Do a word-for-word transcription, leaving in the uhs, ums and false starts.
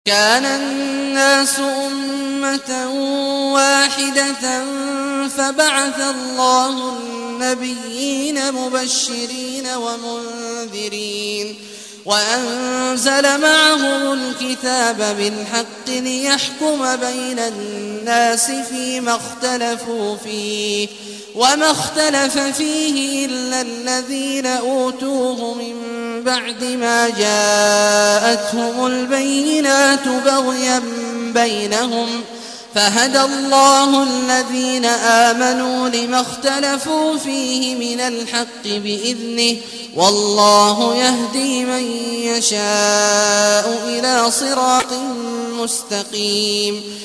كان الناس أمة واحدة فبعث الله النبيين مبشرين ومنذرين وأنزل معهم الكتاب بالحق ليحكم بين الناس فيما اختلفوا فيه وما اختلف فيه إلا الذين أوتوه من بعد ما جاءتهم البينات بغيا بينهم فهدى الله الذين آمنوا لما اختلفوا فيه من الحق بإذنه والله يهدي من يشاء إلى صراط مستقيم.